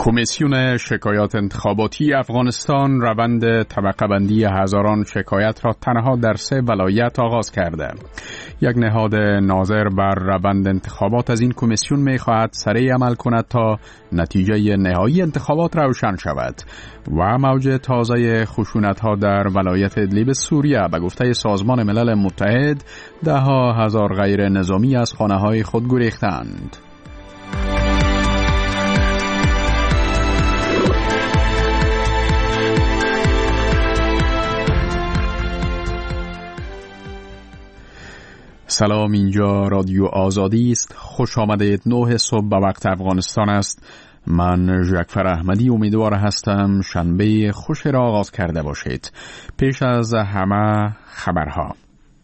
کمیسیون شکایات انتخاباتی افغانستان روند طبقه بندی هزاران شکایت را تنها در 3 ولایت آغاز کرده. یک نهاد ناظر بر روند انتخابات از این کمیسیون می خواهد سریع عمل کند تا نتیجه نهایی انتخابات روشن شود. و موج تازه خشونت ها در ولایت ادلیب سوریه به گفته سازمان ملل متحد 10,000 غیر نظامی از خانه های خود گریختند. سلام، اینجا رادیو آزادی است. خوش آمدید. 9 صبح به وقت افغانستان است. من جعفر احمدی امیدوار هستم شنبه خوش را آغاز کرده باشید. پیش از همه خبرها.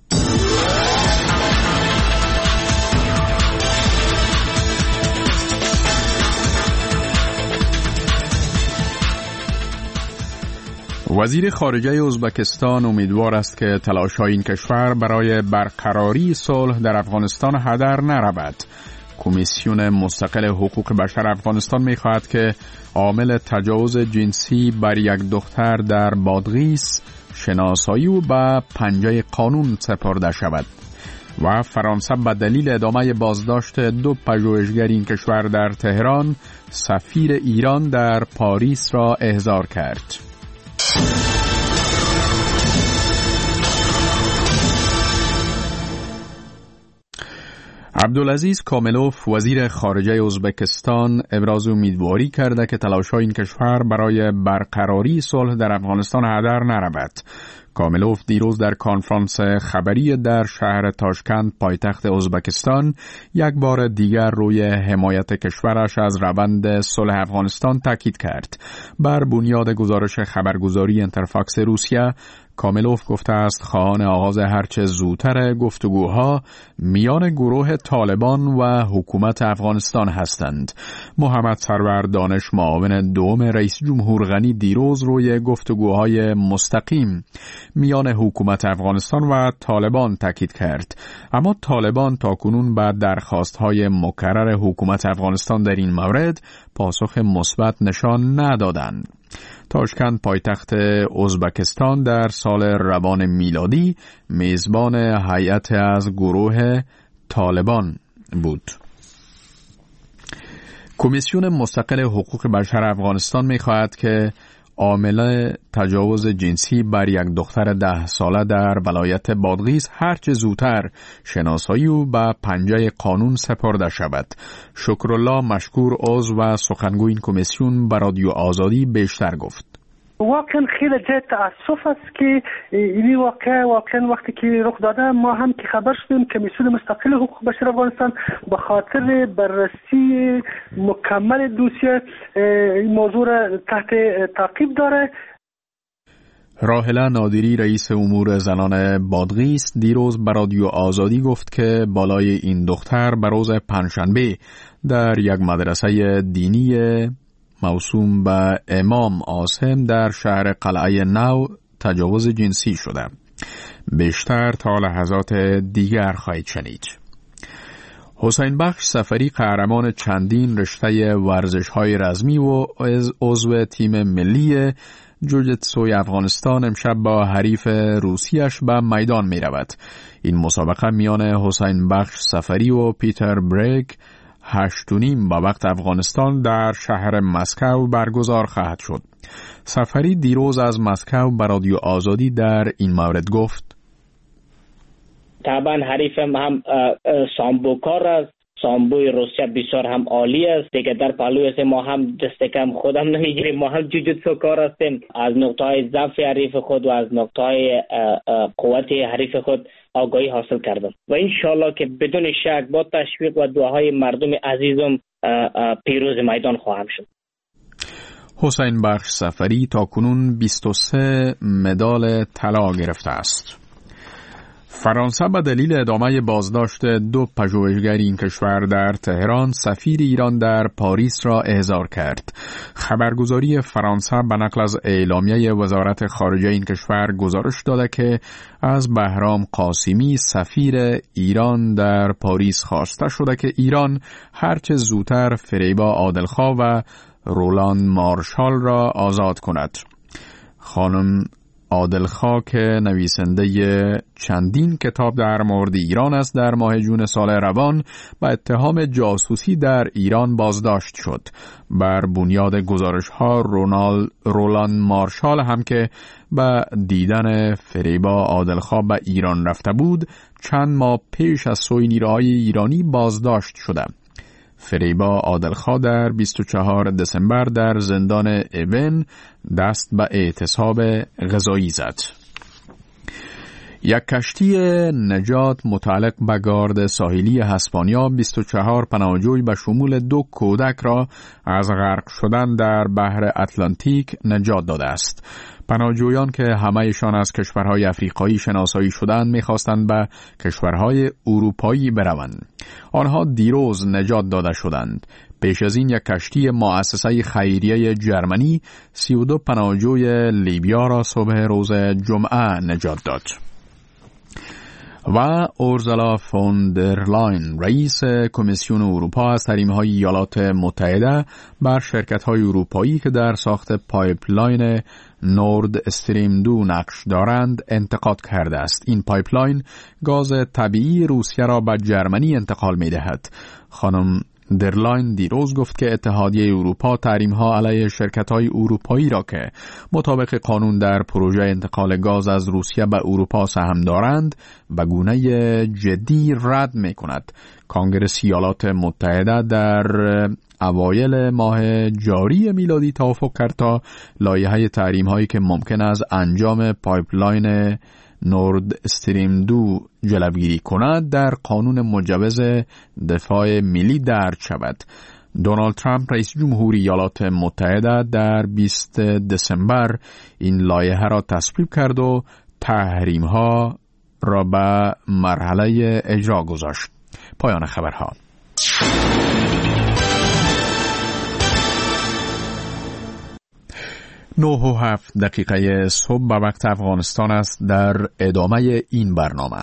وزیر خارجه ازبکستان امیدوار است که تلاش‌های این کشور برای برقراری صلح در افغانستان هدر نرود. کمیسیون مستقل حقوق بشر افغانستان می‌خواهد که عامل تجاوز جنسی بر یک دختر در بادغیس شناسایی و به پنجه قانون سپرده شود. و فرانسه به دلیل ادامه بازداشت 2 پژوهشگر این کشور در تهران، سفیر ایران در پاریس را احضار کرد. عبدالعزیز کاملوف وزیر خارجه ازبکستان ابراز امیدواری کرده که تلاش‌های این کشور برای برقراری صلح در افغانستان هدر نرود. کاملوف دیروز در کنفرانس خبری در شهر تاشکند پایتخت ازبکستان یک بار دیگر روی حمایت کشورش از روند صلح افغانستان تاکید کرد. بر بنیاد گزارش خبرگزاری انترفاکس روسیه، کاملوف گفته است خواهان آغاز هرچه زودتر گفتگوها میان گروه طالبان و حکومت افغانستان هستند. محمد سرور دانش، معاون دوم رئیس جمهور غنی، دیروز روی گفتگوهای مستقیم میان حکومت افغانستان و طالبان تاکید کرد. اما طالبان تاکنون به درخواست‌های مکرر حکومت افغانستان در این مورد پاسخ مثبت نشان ندادند. تاشکند پایتخت ازبکستان در سال روان میلادی میزبان هیئت از گروه طالبان بود. کمیسیون مستقل حقوق بشر افغانستان می‌خواهد که عامل تجاوز جنسی بر یک دختر 10 ساله در ولایت بادغیس هرچه زودتر شناسایی و به پنجه قانون سپرده شود. شکرالله مشکور، عضو و سخنگوی این کمیسیون، به رادیو آزادی بیشتر گفت. واقعا خیلی جای تأسف است که این واقعا وقتی که رخ داده ما هم که خبر شدیم کمیسیون مستقل حقوق بشر افغانستان به خاطر بررسی مکمل دوسیه این موضوع را تحت تعقیب داره. راهله نادری رئیس امور زنان بادغیس دیروز به رادیو آزادی گفت که بالای این دختر به روز پنجشنبه در یک مدرسه دینی موسوم به امام عاصم در شهر قلعه نو تجاوز جنسی شده. بیشتر تا لحظات دیگر خواهید شنید. حسین بخش سفری قهرمان چندین رشته ورزش‌های رزمی و عضو تیم ملی جوجیتسوی افغانستان امشب با حریف روسیش به میدان می رود. این مسابقه میان حسین بخش سفری و پیتر بریک 8:30 به وقت افغانستان در شهر مسکو برگزار خواهد شد. سفری دیروز از مسکو به رادیو آزادی در این مورد گفت: طبعا حریفم هم سامبوکار است. سامبوی روسیه بسیار هم عالی است. دیگه در پهلوی ما هم دست کم خودم نمیگیریم. ما هم جوجوتسو کار هستیم. از نقطه‌های ضعف حریف خود و از نقطه‌های قوت حریف خود آگاهی حاصل کردم و انشالله که بدون شک با تشویق و دعاهای مردم عزیزم پیروز میدان خواهم شد. حسین بخش سفری تاکنون 23 مدال طلا گرفته است. فرانسه به دلیل ادامه بازداشت 2 پژوهشگر این کشور در تهران، سفیر ایران در پاریس را احضار کرد. خبرگزاری فرانسه به نقل از اعلامیه وزارت خارجه این کشور گزارش داده که از بهرام قاسمی سفیر ایران در پاریس خواسته شده که ایران هرچه زودتر فریبا عادلخواه و رولان مارشال را آزاد کند. خانم عادلخوا که نویسنده چندین کتاب در مورد ایران است، در ماه جون سال روان با اتهام جاسوسی در ایران بازداشت شد. بر بنیاد گزارش‌ها رولان مارشال هم که به دیدن فریبا عادلخوا به ایران رفته بود، چند ماه پیش از سوی نیروهای ایرانی بازداشت شده. فریبا عادلخوا در 24 دسامبر در زندان ایون دست به اعتصاب غذایی زد. یک کشتی نجات متعلق به گارد ساحلی اسپانیا 24 پناهجوی به شمول 2 کودک را از غرق شدن در بحر اتلانتیک نجات داده است. پناهجویان که همه‌شان از کشورهای افریقایی شناسایی شدند می‌خواستند به کشورهای اروپایی بروند. آنها دیروز نجات داده شدند. پیش از این یک کشتی مؤسسه خیریه جرمنی 32 پناهجوی لیبیا را صبح روز جمعه نجات داد. و اورزولا فون در لاین رئیس کمیسیون اروپا از تحریم‌های ایالات متحده بر شرکت‌های اروپایی که در ساخت پایپلاین نورد استریم 2 نقش دارند انتقاد کرده است. این پایپلاین گاز طبیعی روسیه را به جرمنی انتقال می‌دهد. خانم درلاین دیروز گفت که اتحادیه اروپا تحریم‌ها علیه شرکت‌های اروپایی را که مطابق قانون در پروژه انتقال گاز از روسیه به اروپا سهم دارند به گونه جدی رد می‌کند. کنگره ایالات متحده در اوایل ماه جاری میلادی توافق کرد تا لایحه تحریم‌هایی که ممکن است انجام پایپلاین نورد استریم 2 جلوگیری کند در قانون مجوز دفاع ملی درج شود. دونالد ترامپ رئیس جمهوری ایالات متحده در 20 دسامبر این لایحه را تصویب کرد و تحریم‌ها را به مرحله اجرا گذاشت. پایان خبرها. 9:07 صبح به وقت افغانستان است. در ادامه این برنامه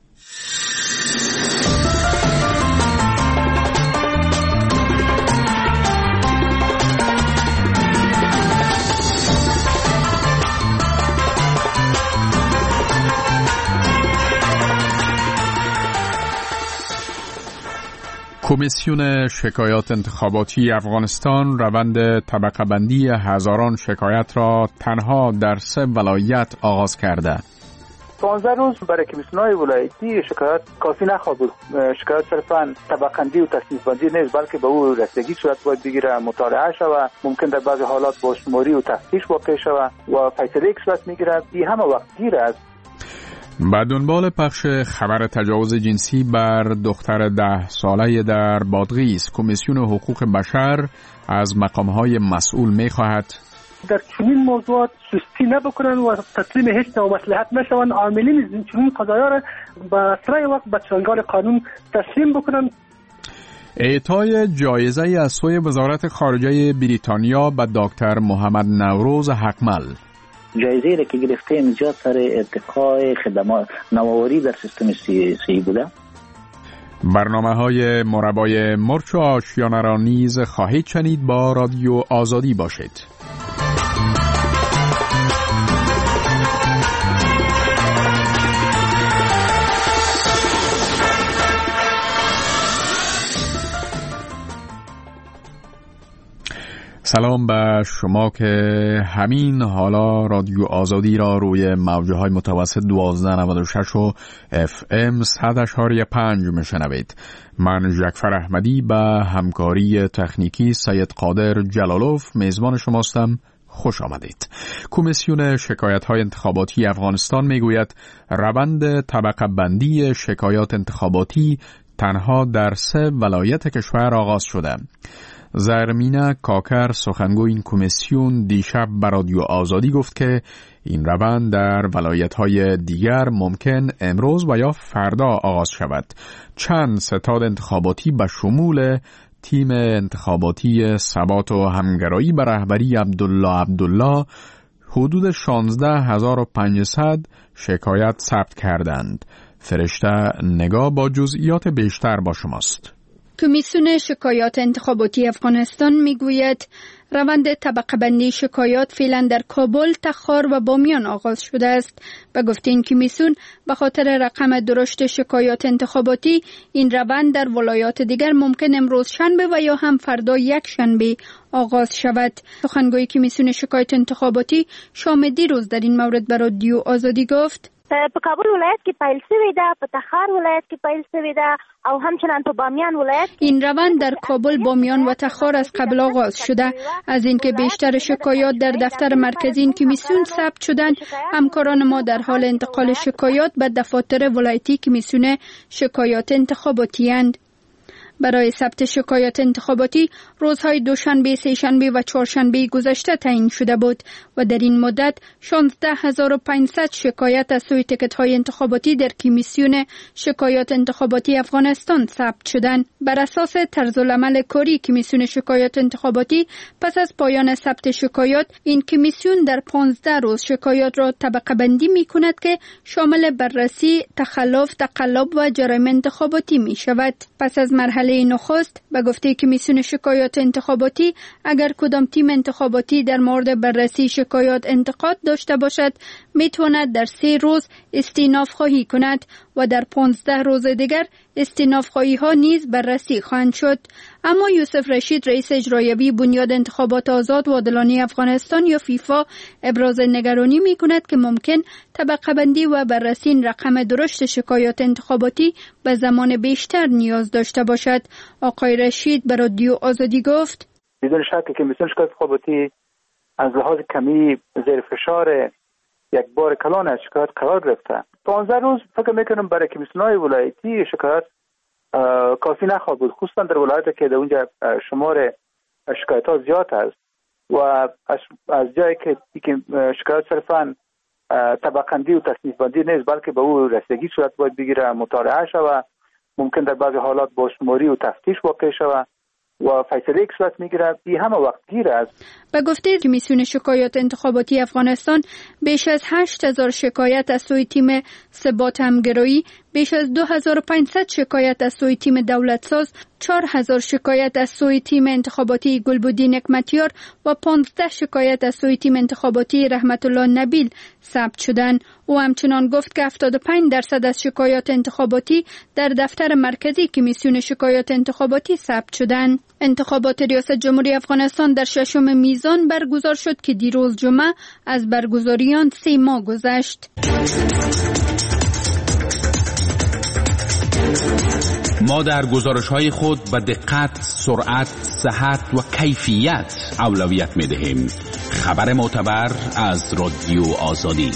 کمیسیون شکایات انتخاباتی افغانستان روند طبقه بندی هزاران شکایت را تنها در 3 ولایت آغاز کرده. 15 روز برای کمیسیون‌های ولایتی شکایت کافی نخواهد بود. شکایت صرفاً طبقه بندی و تصنیف بندی نیست، بلکه به او رسیدگی صورت باید بگیره، مطالعه شود، ممکن در بعضی حالات با شماری و تفتیش واقع شود و فیصله صورت میگیرد. این همه وقت گیر است. به دنبال پخش خبر تجاوز جنسی بر دختر 10 ساله در بادغیس، کمیسیون حقوق بشر از مقام‌های مسئول می‌خواهد در چنین موضوعات سستی نبکنن و تسلیم هیچ نوع مصلحت نشون. عاملین چنین قضایا را به اسرع وقت به چنگال قانون تسلیم بکنن. اعطای جایزه از سوی وزارت خارجه بریتانیا به دکتر محمد نوروز حقمل. جایزه را که گرفتیم زیاد سر ارتقای خدمات نوآوری در سیستم سیاسی بوده. برنامه‌های مربای مرچ و آشیانه را نیز خواهید شنید. با رادیو آزادی باشید. سلام به شما که همین حالا رادیو آزادی را روی موجهای متوسط 1296 و FM 100.5 میشنوید. من جعفر احمدی به همکاری تکنیکی سید قادر جلالوف میزبان شماستم. خوش آمدید. کمیسیون شکایت‌های انتخاباتی افغانستان میگوید روند طبقه بندی شکایات انتخاباتی تنها در 3 ولایت کشور آغاز شده. زرمینه کاکر سخنگوی این کمیسیون دیشب به رادیو آزادی گفت که این روند در ولایت‌های دیگر ممکن امروز و یا فردا آغاز شود. چند ستاد انتخاباتی به شمول تیم انتخاباتی ثبات و همگرایی به رهبری عبدالله حدود 16500 شکایت ثبت کردند. فرشته نگاه با جزئیات بیشتر با شماست. کمیسیون شکایات انتخاباتی افغانستان میگوید روند طبقه بندی شکایات فعلا در کابل، تخار و بامیان آغاز شده است. به گفته این کمیسیون به خاطر رقم درشت شکایات انتخاباتی این روند در ولایات دیگر ممکن امروز شنبه و یا هم فردا یک شنبه آغاز شود. سخنگوی کمیسیون شکایات انتخاباتی شام دیروز در این مورد به رادیو آزادی گفت: په کابل ولایت کې پیل شوې ده، په تخار ولایت کې پیل شوې ده او همچنان په بامیان ولایت. این روند در کابل، بامیان و تخار از قبل آغاز شده. از اینکه بیشتر شکایات در دفتر مرکزی این کمیسیون ثبت شدند، همکاران ما در حال انتقال شکایات به دفاتر ولایتی کمیسیون شکایات انتخاباتی اند. برای ثبت شکایات انتخاباتی روزهای دوشنبه، سه‌شنبه و چهارشنبه گذشته تعیین شده بود و در این مدت 16500 شکایت از سوی تکت‌های انتخاباتی در کمیسیون شکایات انتخاباتی افغانستان ثبت شدند. بر اساس طرزالعمل کاری کمیسیون شکایات انتخاباتی، پس از پایان ثبت شکایات، این کمیسیون در 15 روز شکایات را طبقه بندی می‌کند که شامل بررسی، تخلف، تقلب و جرایم انتخاباتی می‌شود. پس از مرحله نخست، به گفته کمیسیون شکایات انتخاباتی، اگر کدام تیم انتخاباتی در مورد بررسی شکایات انتقاد داشته باشد، میتواند در 3 روز استئناف خواهی کند و در 15 روز دیگر استئناف خواهی ها نیز بررسی خواهند شد. اما یوسف رشید، رئیس اجرایی بنیاد انتخابات آزاد و عادلانه افغانستان یا فیفا، ابراز نگرانی می کند که ممکن طبقه بندی و بررسی این رقم درشت شکایات انتخاباتی به زمان بیشتر نیاز داشته باشد. آقای رشید به رادیو آزادی گفت: بدون شک که کمیسیون شکایات انتخاباتی از لحاظ کمی زیر فشار یک بار کلان از شکایات قرار گرفته. 15 روز فکر میکنم برای کمیسیون‌های ولایتی شکایات کافی نخواهد بود، خصوصا در ولایتی که در اونجا شمار شکایت‌ها زیاد است و از جایی که شکایات صرفاً طبقه‌بندی و تصنیف بندی نیست، بلکه به او رسیدگی صورت باید بگیره، مطالعه شود، ممکن در بعضی حالات با شماری و تفتیش واقع شود و فیصله یک صورت میگیره. این همه وقت گیر است. به گفته کمیسیون شکایات انتخاباتی افغانستان، بیش از 8000 شکایت از سوی تیم ثبات همگرایی، بیش از 2500 شکایت از سوی تیم دولتساز، 4000 شکایت از سوی تیم انتخاباتی گلبدین نعمتیار و 15 شکایت از سوی تیم انتخاباتی رحمت الله نبیل ثبت شدند. او همچنان گفت که 75% از شکایات انتخاباتی در دفتر مرکزی کمیسیون شکایات انتخاباتی ثبت شدند. انتخابات ریاست جمهوری افغانستان در 6 میزان برگزار شد که دیروز جمعه از برگزاری آن 3 ماه گذشت. ما در گزارش‌های خود به دقت، سرعت، صحت و کیفیت اولویت می‌دهیم. خبر معتبر از رادیو آزادی.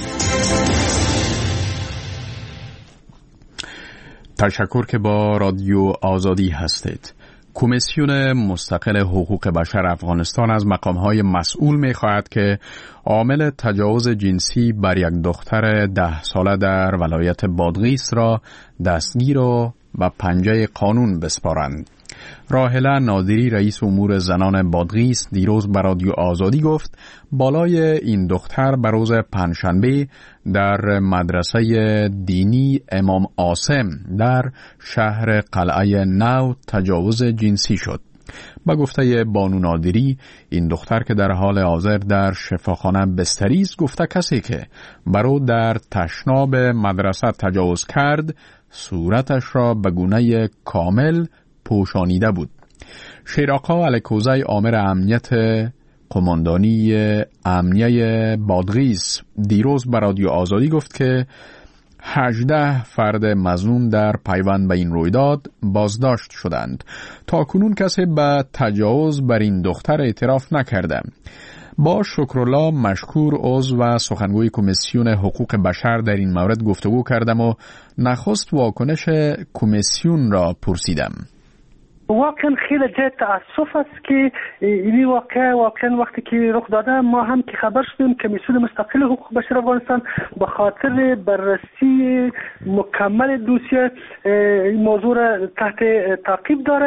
تشکر که با رادیو آزادی هستید. کمیسیون مستقل حقوق بشر افغانستان از مقام‌های مسئول می‌خواهد که عامل تجاوز جنسی بر یک دختر 10 ساله در ولایت بادغیس را دستگیر و به پنجه قانون بسپارند. راهله نادری، رئیس امور زنان بادغیس، دیروز به رادیو آزادی گفت بالای این دختر به روز پنجشنبه در مدرسه دینی امام عاصم در شهر قلعه نو تجاوز جنسی شد. با گفته بانو نادری، این دختر که در حال حاضر در شفاخانه بستری است، گفته کسی که برو در تشناب مدرسه تجاوز کرد صورتش را به گونه کامل پوشانیده بود. شیراقا الکوزی، آمر امنیت قماندانی امنیه بادغیس، دیروز به رادیو آزادی گفت که 18 فرد مظنون در پیوند به این رویداد بازداشت شدند. تا کنون کسی به تجاوز بر این دختر اعتراف نکرده. با شکرالله مشکور، عضو و سخنگوی کمیسیون حقوق بشر، در این مورد گفتگو کردم و نخست واکنش کمیسیون را پرسیدم. واقعا خیلی جای تأسف است که این واقعا وقتی که رخ داده ما هم که خبر شدیم کمیسیون مستقل حقوق بشر افغانستان به خاطر بررسی مکمل دوسیه این موضوع را تحت تعقیب داره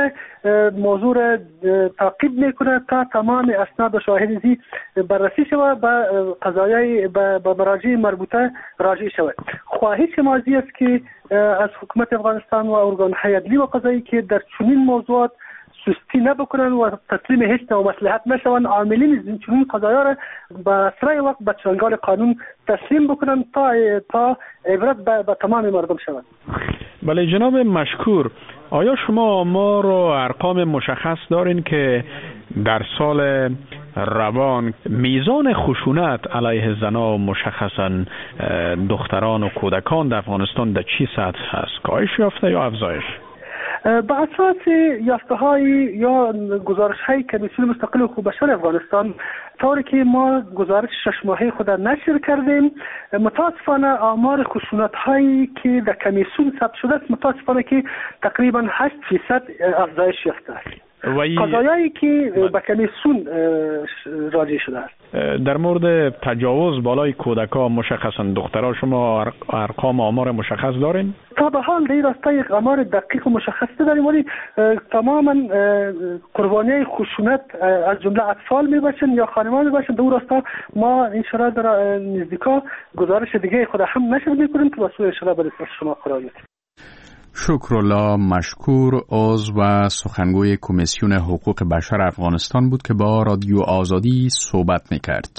موضوع را تعقیب میکنه تا تمام اسناد و شواهد زی بررسی شود و قضایای به مراجع مربوطه راجع شود. خواهش ما است که از حکومت افغانستان و ارگان‌های عدلی و قضایی که در چنین موضوعات سستی نبکنن و تسلیم هیچ نوع مصلحت نشوند، عاملین چنین قضایا را به اسرع وقت به چنگال قانون تسلیم بکنن تا عبرت به تمام مردم شود. بله جناب مشکور، آیا شما آمار و ارقام مشخص دارین که در سال روان میزان خشونت علیه زنان و مشخصا دختران و کودکان در افغانستان در چی سطح هست؟ کاهش یافته یا افزایش؟ به اساس یافته‌های یا گزارش‌های کمیسیون مستقل حقوق بشر افغانستان، طوری که ما گزارش 6 ماهه خود نشر کردیم، متاسفانه آمار خشونت‌هایی که در کمیسیون ثبت شده است متاسفانه که تقریبا 8% افزایش یافته است. قضایایی که به کمیسیون راجع شده است. در مورد تجاوز بالای کودکان مشخصا دخترها شما ارقام آمار مشخص دارین؟ تا به حال در راستا یک آمار دقیق و مشخص نداریم، ولی تماما قربانی خشونت از جمله اطفال میباشن یا خانمان میباشن. در راستا ما انشاءالله در نزدیکا گزارش دیگه خود هم نشر میکنیم که واسه انشاءالله به دست شما قرار میدیم. شکرالله مشکور، عضو و سخنگوی کمیسیون حقوق بشر افغانستان بود که با رادیو آزادی صحبت میکرد.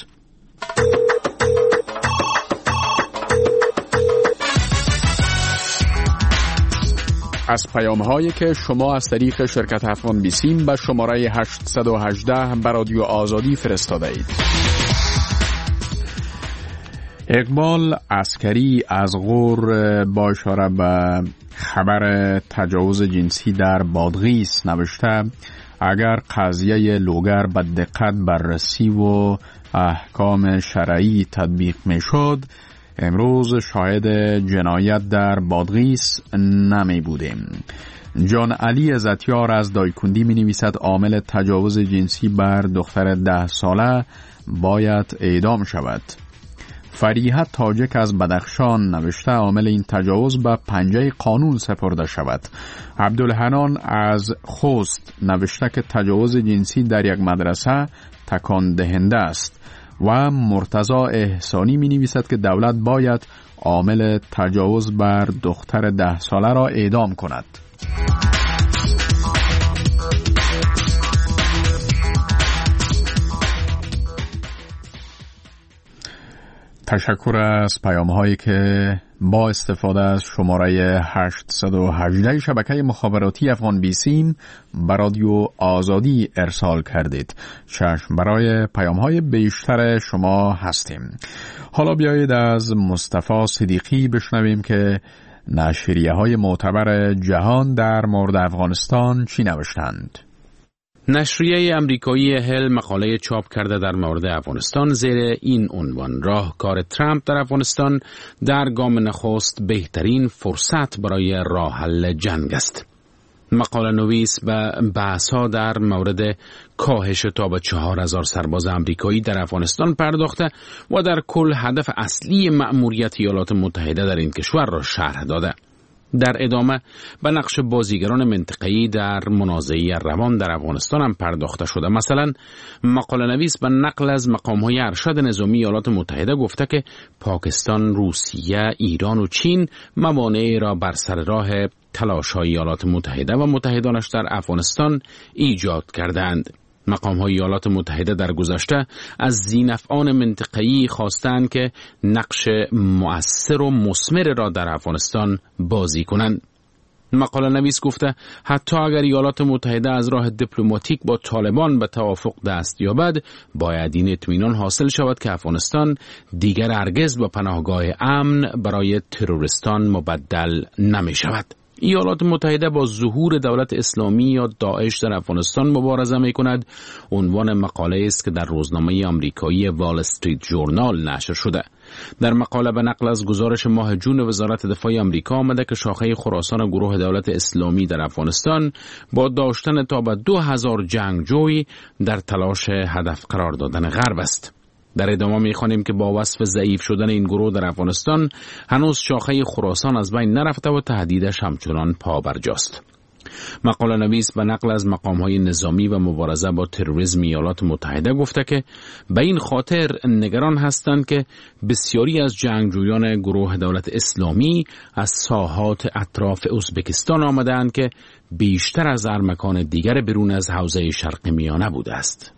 از پیام‌هایی که شما از طریق شرکت افغان بیسیم به شماره 818 به رادیو آزادی فرستاده اید. اقبال عسکری از غور با اشاره به خبر تجاوز جنسی در بادغیس نوشته اگر قضیه لوگر به دقت بررسی و احکام شرعی تطبیق می شد امروز شاهد جنایت در بادغیس نمی بودیم. جان علی عزتیار از دایکندی می نویسد عامل تجاوز جنسی بر دختر 10 ساله باید اعدام شود. فریحه تاجک از بدخشان نوشته عامل این تجاوز به پنجه قانون سپرده شود. عبدالحنان از خوست نوشته که تجاوز جنسی در یک مدرسه تکان دهنده است و مرتضی احسانی می نویسد که دولت باید عامل تجاوز بر دختر 10 ساله را اعدام کند. تشکر از پیام‌هایی که با استفاده از شماره 818 شبکه مخابراتی افغان بیسیم به رادیو آزادی ارسال کردید. چشم برای پیام‌های بیشتر شما هستیم. حالا بیایید از مصطفی صدیقی بشنویم که نشریه‌های معتبر جهان در مورد افغانستان چی نوشتند. نشریه امریکایی هل مقاله چاپ کرده در مورد افغانستان زیر این عنوان: راهکار ترامپ در افغانستان در گام نخست بهترین فرصت برای راه حل جنگ است. مقاله نویس به بحث‌ها در مورد کاهش تا به 4000 سرباز امریکایی در افغانستان پرداخته و در کل هدف اصلی مأموریت ایالات متحده در این کشور را شرح داده. در ادامه به نقش بازیگران منطقه‌ای در منازعه روان در افغانستان هم پرداخته شده. مثلا مقاله نویس به نقل از مقام‌های ارشد نظامی ایالات متحده گفته که پاکستان، روسیه، ایران و چین موانعی را بر سر راه تلاش‌های ایالات متحده و متحدانش در افغانستان ایجاد کردند. مقام‌های ایالات متحده در گذشته از ذی‌نفعان منطقه‌ای خواستند که نقش مؤثر و مثمر را در افغانستان بازی کنند. مقاله نویس گفته حتی اگر ایالات متحده از راه دیپلماتیک با طالبان به توافق دست یابد، باید این اطمینان حاصل شود که افغانستان دیگر هرگز به پناهگاه امن برای تروریستان مبدل نمی شود. ایالات متحده با ظهور دولت اسلامی یا داعش در افغانستان مبارزه می کند. عنوان مقاله است که در روزنامه آمریکایی وال استریت ژورنال نشر شده. در مقاله به نقل از گزارش ماه جون وزارت دفاع آمریکا آمده که شاخه خراسان گروه دولت اسلامی در افغانستان با داشتن تا به 2000 جنگجوی در تلاش هدف قرار دادن غرب است. در ادامه می‌خوانیم که با وصف ضعیف شدن این گروه در افغانستان هنوز شاخه خراسان از بین نرفته و تهدیدش همچنان پابرجاست. مقاله نویس به نقل از مقام‌های نظامی و مبارزه با تروریسم ایالات متحده گفته که به این خاطر نگران هستند که بسیاری از جنگجویان گروه دولت اسلامی از ساحات اطراف ازبکستان آمدند که بیشتر از هر مکان دیگر برون از حوزه شرق میانه بوده است.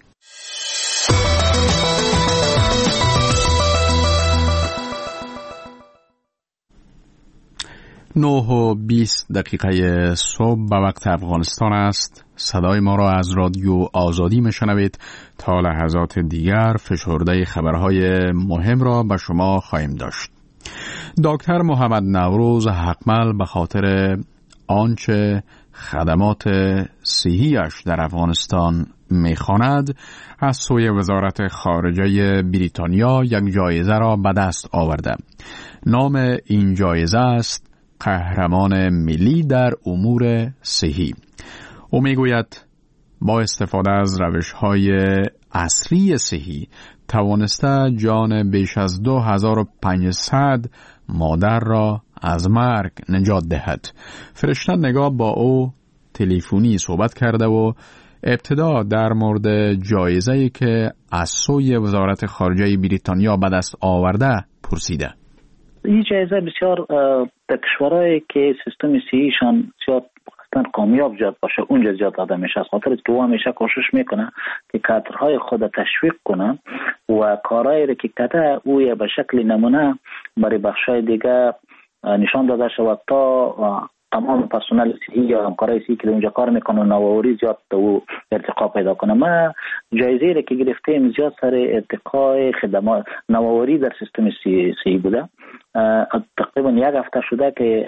9:20 صبح به وقت افغانستان است. صدای ما را از رادیو آزادی میشنوید. تا لحظات دیگر فشرده خبرهای مهم را به شما خواهیم داشت. دکتر محمد نوروز حقمل به خاطر آنچه خدمات صحیش در افغانستان میخواند از سوی وزارت خارجه بریتانیا یک جایزه را به دست آورده. نام این جایزه است قهرمان ملی در امور صحی. او میگوید با استفاده از روش‌های عصری صحی توانسته جان بیش از 2500 مادر را از مرگ نجات دهد. فرشته نگاه با او تلفنی صحبت کرده و ابتدا در مورد جایزه‌ای که از سوی وزارت خارجه بریتانیا به دست آورده پرسیده. این جایزه بسیار در کشورهایی که سیستم صحیشان زیاد کامیاب زیاد باشه اونجا زیاد داده میشه، از خاطر که او همیشه کوشش میکنه که کادرهای خود تشویق کنه و کارهایی که کرده او به شکل نمونه برای بخشای دیگه نشان داده شود تا تمام پرسنل صحی یا همکارای صحی که اونجا کار میکنه نوآوری زیاد او ارتقا پیدا کنه. ما جایزه را که گرفتیم زیاد سر ارتقای خدمات نوآوری در سیستم صحی بوده. تقریبا یک هفته شده که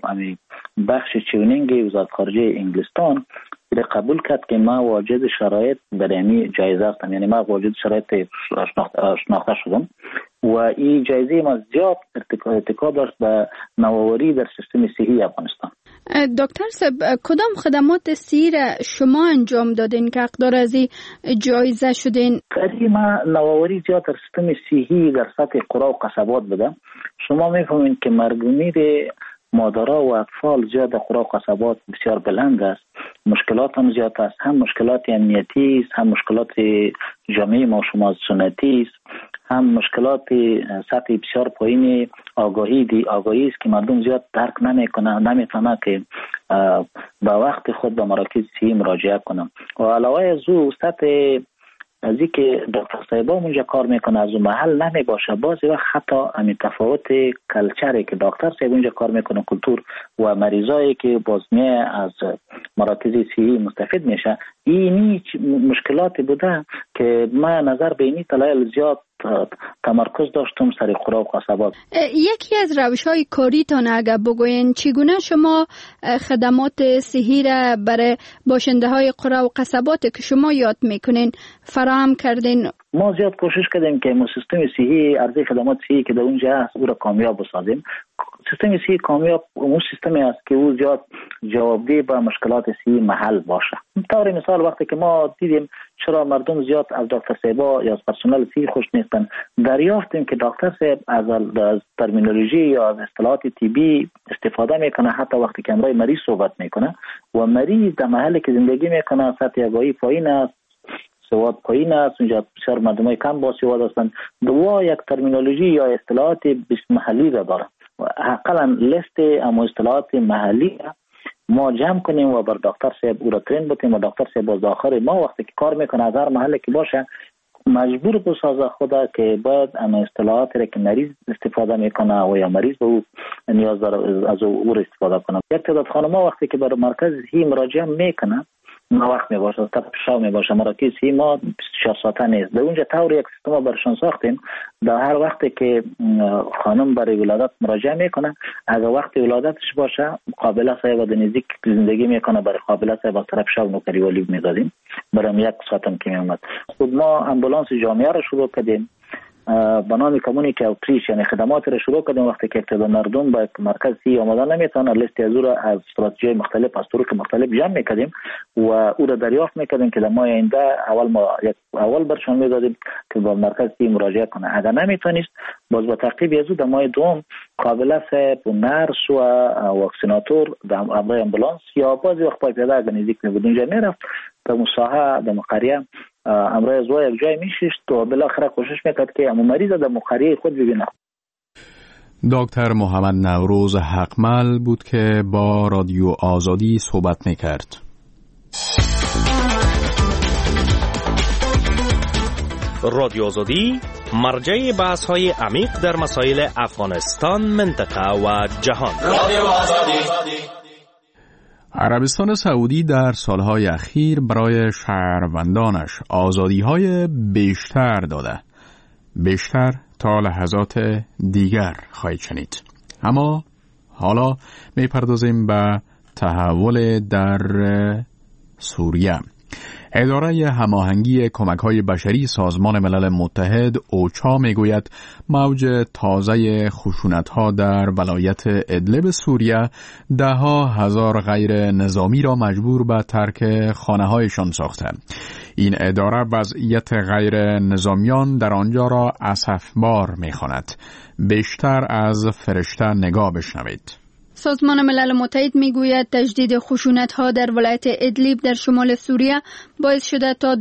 بخش چیونینگ وزارت خارجه انگلستان قبول کرد که ما واجد شرایط برای این جایزه هستم، یعنی ما واجد شرایط شناخته شدم و این جایزه ما زیاد ارتقا داشت به نوآوری در سیستم صحی افغانستان. دکتر صاحب کدام خدمات صحی را شما انجام دادین که حقدار از این جایزه شدین؟ ما نوآوری زیاد در سیستم صحی در سطح قرا و قصبات بوده. شما میفهمین که مرگومیر مادرها و اطفال زیاد در قرا و قصبات بسیار بلند است. مشکلات هم زیاد است، هم مشکلات امنیتی است، هم مشکلات جامعه ما شما سنتی است، هم مشکلات سطح بسیار پایین آگاهی است که مردم زیاد درک نمیتونه که به وقت خود به مراکز صحی مراجعه کنم. و علاوه از او سطح از این که دکتر صاحبا اونجا کار میکنه از اون محل نمی باشه، بعضی وقت حتی همین تفاوت کلچری که دکتر صاحب اونجا کار میکنه کلتور و مریضایی که بازمی از مراکز صحی مستفید میشه، این مشکلاتی بوده که ما نظر به اینی تلایل زیاد تمرکز داشتم سر قرا و قصبات. یکی از روش‌های کاریتان اگر بگوین چگونه شما خدمات صحی را برای باشنده‌های قرا و قصبات که شما یاد میکنین فراهم کردین؟ ما زیاد کوشش کردیم که ما سیستم صحی عرضه خدمات صحی که در اونجا هست او را کامیاب بسازیم. سیستم صحی کامیاب اون سیستمی است که او زیاد جوابدهی به مشکلات صحی محل باشه. طور مثال وقتی که ما دیدیم چرا مردم زیاد از دکتر صاحبا یا از پرسنل صحی خوش نیستن، دریافتیم که دکتر صاحب از ترمینولوژی یا از اصطلاحات طبی استفاده میکنه حتی وقتی که امروی مریض صحبت میکنه و مریض در محلی که زندگی میکنه سطح آگاهی پایین است، سواد پایین است، اونجا بسیار مردمای کم با سواد هستند و یک ترمینولوژی یا اصطلاحات محلی را داره. حقا لیست اما اصطلاحات محلی ما جمع کنیم و بر دکتر صاحب او را ترین بتیم و دکتر صاحب باز آخر ما وقتی که کار میکنه از هر محله که باشه مجبور بسازه خدا که باید اما اصطلاحاتی را که مریض استفاده میکنه و یا مریض به او نیاز داره از او را استفاده کنه. یک تعداد خانم‌ها وقتی که بر مرکز صحی مراجعه میکنه ما وقت میباشه تا شب میباشه مراکز صحی ما 24 ساعته نیست. در اونجا طور یک سیستم برشان ساختیم در هر وقتی که خانم برای ولادت مراجعه میکنه اگر وقت ولادتش باشه قابله صاحب در نزدیک زندگی میکنه برای قابله صاحب از طرف شب نوکری ولی میدادیم برای یک ساعت هم که میومد. خود ما امبولانس جامعه را شروع کردیم به نام کمونیک اوتریچ، یعنی خدمات را شروع کردیم. وقتی که ابتدا مردم به مرکز سی آمدن نمیتونن، لیست از او را از استراتژی مختلف از طرق مختلف جمع میکردیم و او را دریافت میکردیم که در ماه آینده اول برشان میدادیم که با مرکز سی مراجعه کنه. اگر نمیتونست باز با تعقیب از او در ماه دوم قابل است نرس و واکسیناتور در امرای امبولانس یا بعضی وقت پای پیاده اگر نزدیک میبود اونجا میرفت در مساحه در قریه امرای از یک جای میشست و بالاخره کوشش میکرد که مریض در قریه خود ببینه. دکتر محمد نوروز حقمل بود که با رادیو آزادی صحبت میکرد. رادیو آزادی مرجع بحث‌های عمیق در مسائل افغانستان، منطقه و جهان. رادیو آزادی. عربستان سعودی در سالهای اخیر برای شهروندانش آزادی‌های بیشتر داده. بیشتر تا لحظات دیگر خواهید شنید. اما حالا میپردازیم به تحول در سوریه. اداره هماهنگی کمک‌های بشری سازمان ملل متحد اوچا میگوید موج تازه خشونت‌ها در ولایت ادلب سوریه ده‌ها هزار غیر نظامی را مجبور به ترک خانه‌هایشان ساخته. این اداره وضعیت غیر نظامیان در آنجا را اسفبار می‌خواند. بیشتر از فرشته نگاه بشنوید. سازمان ملل متحد میگوید تجدید خشونت‌ها در ولایت ادلیب در شمال سوریه باعث شده تا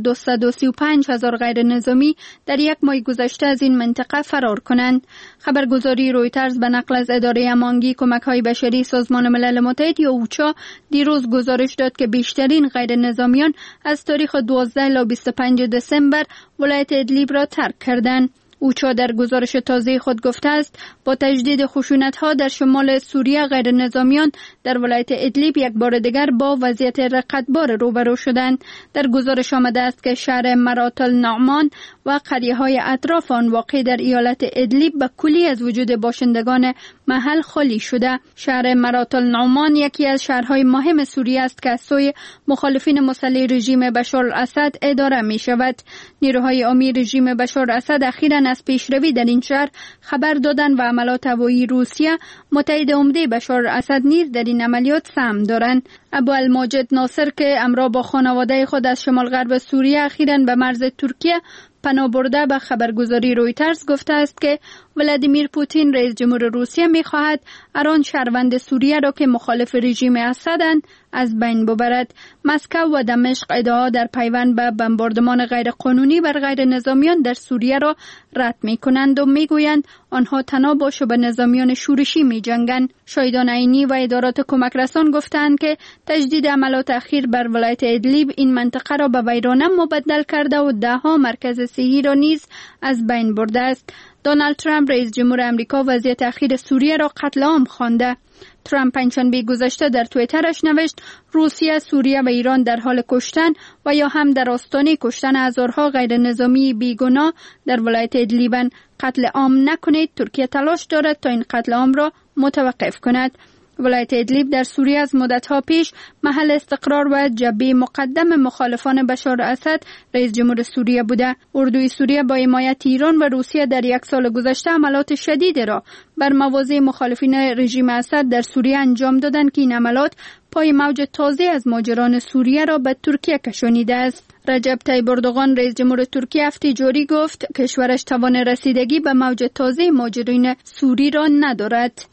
235,000 غیر نظامی در یک ماه گذشته از این منطقه فرار کنند. خبرگزاری رویترز به نقل از اداره هماهنگی کمک‌های بشری سازمان ملل متحد یا اوچا دیروز گزارش داد که بیشترین غیر نظامیان از تاریخ 12 الی 25 دسامبر ولایت ادلیب را ترک کردند. اوچا در گزارش تازه خود گفته است با تجدید خشونت‌ها در شمال سوریه غیر نظامیان در ولایت ادلیب یک بار دیگر با وضعیت رقتبار روبرو شدند. در گزارش آمده است که شهر مرات النعمان و قریه‌های اطراف آن واقع در ایالت ادلیب به کلی از وجود باشندگان محل خالی شده. شهر مرات النعمان یکی از شهرهای مهم سوریه است که از سوی مخالفین مسلح رژیم بشار الاسد اداره می شود. نیروهای عامی رژیم بشار الاسد اخیراً از پیشروی در این شهر خبر دادند و عملات هوایی روسیه متحد عمده بشار الاسد نیز در این عملیات سهم دارند. ابوالماجد ناصر که همراه با خانواده خود از شمال غرب سوریه اخیراً به مرز ترکیه پناه برده به خبرگزاری رویترز گفته است که ولادیمیر پوتین رئیس جمهور روسیه می‌خواهد آن شهروند سوریه را که مخالف رژیم اسدند از بین ببرد. مسکو و دمشق ادعا در پیوند به بمباردمان غیرقانونی بر غیر نظامیان در سوریه را رد می‌کنند و می‌گویند آنها تنها با شبه نظامیان شورشی می‌جنگند. شاهدان عینی و ادارات کمک رسان گفتند که تجدید عملات اخیر بر ولایت ادلیب این منطقه را به ویرانه مبدل کرده و ده‌ها مرکز صحی را نیز از بین برده است. دونالد ترامپ رئیس جمهور امریکا وضعیت اخیر سوریه را قتل عام خوانده. ترامپ پنجشنبه گذشته در توییترش نوشت روسیه، سوریه و ایران در حال کشتن و یا هم در آستانه کشتن هزارها غیر نظامی بیگناه در ولایت ادلیبن. قتل عام نکنید. ترکیه تلاش دارد تا این قتل عام را متوقف کند. ولایت ادلیب در سوریه از مدت‌ها پیش محل استقرار و جبهه مقدم مخالفان بشار الاسد رئیس جمهور سوریه بوده. اردوی سوریه با حمایت ایران و روسیه در یک سال گذشته عملات شدید را بر مواضع مخالفین رژیم اسد در سوریه انجام دادند که این عملات پای موج تازه از ماجران سوریه را به ترکیه کشانیده است. رجب طیب اردوغان رئیس جمهور ترکیه هفته جاری گفت کشورش توان رسیدگی به موج تازه ماجران سوری را ندارد.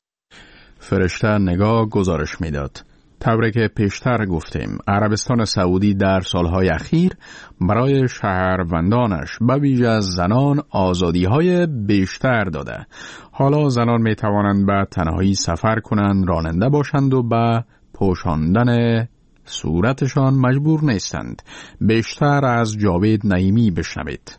فرشته نگاه گزارش میداد. طوری که پیشتر گفتیم عربستان سعودی در سالهای اخیر برای شهروندانش به ویژه از زنان آزادی‌های بیشتر داده. حالا زنان می توانند به تنهایی سفر کنند، راننده باشند و به پوشاندن صورتشان مجبور نیستند. بیشتر از جاوید نعیمی بشنوید.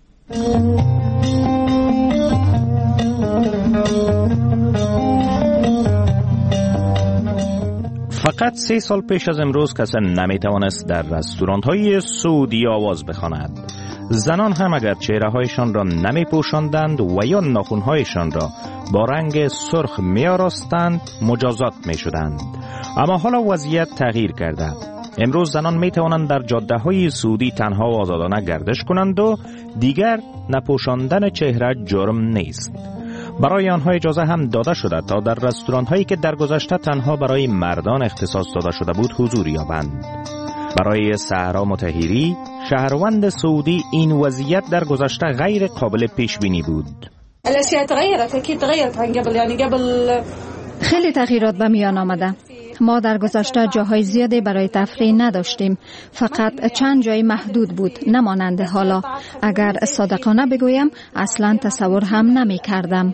فقط 3 سال پیش از امروز کسی نمیتوانست در رستوران‌های سعودی آواز بخواند. زنان هم اگر چهره‌هایشان را نمی‌پوشاندند و یا ناخن‌هایشان را با رنگ سرخ می‌آراستند مجازات می‌شدند. اما حالا وضعیت تغییر کرده. امروز زنان می توانند در جاده‌های سعودی تنها و آزادانه گردش کنند و دیگر نپوشاندن چهره جرم نیست. برای آنها اجازه هم داده شده تا در رستوران‌هایی که در گذشته تنها برای مردان اختصاص داده شده بود حضور یابند. برای سهرا مطهری، شهروند سعودی، این وضعیت در گذشته غیر قابل پیش بینی بود. خیلی تغییرات به میان آمده. ما در گذشته جاهای زیادی برای تفریح نداشتیم، فقط چند جای محدود بود، نمانند حالا. اگر صادقانه بگویم اصلا تصور هم نمی کردم.